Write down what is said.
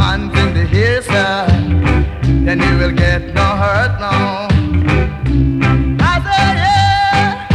hands in the air, sir, then you will get no hurt, no.